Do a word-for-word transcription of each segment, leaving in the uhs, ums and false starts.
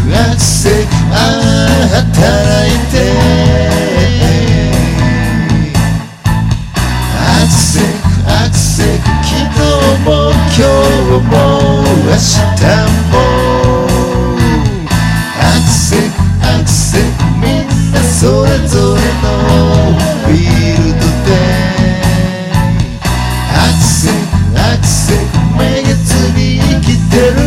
アクセクああ働いてアクセクアクセク昨日も今日も明日もアクセクアクセクみんなそれぞれのフィールドでアクセクアクセクめげずに生きてる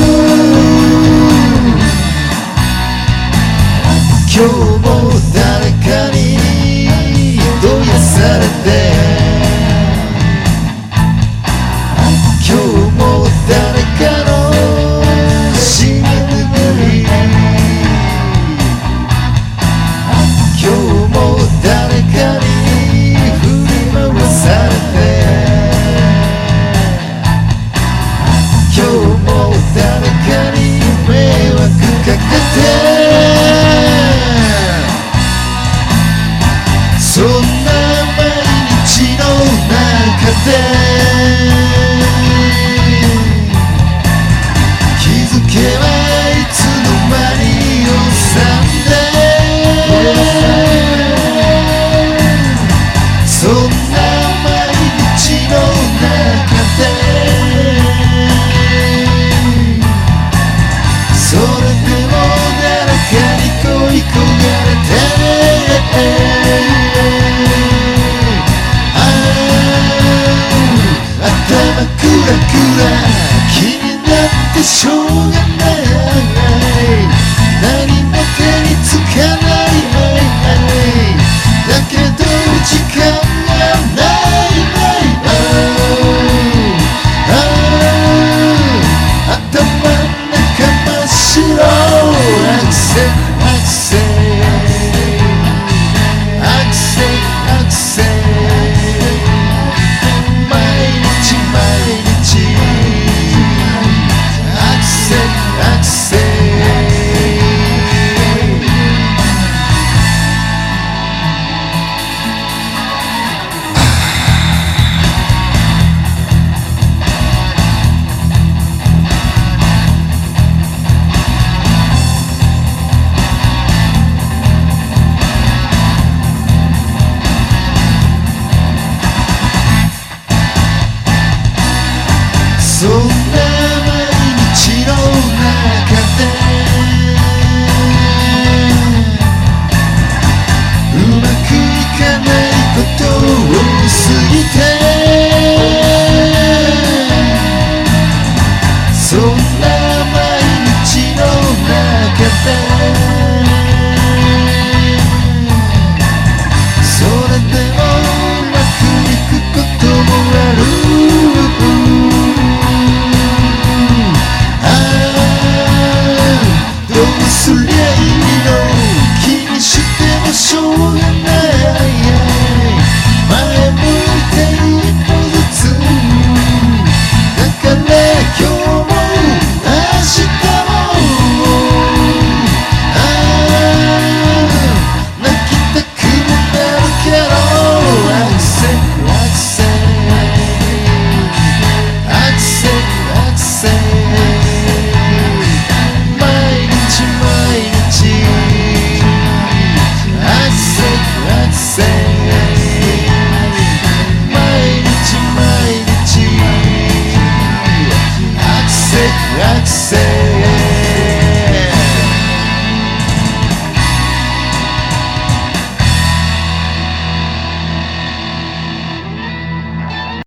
今日も誰かにどやされて今日も誰かの死に拭い今日も誰かに振り回されて今日も誰かに迷惑かけてそんな毎日の中で気づけばいつの間におさんでそんな毎日の中でそれでも誰かに恋焦がれて頭クラクラ気になってしょうがない何も手につかないだけど時間がない頭の中真っ白アクセクアクセクアクセクアクセクそん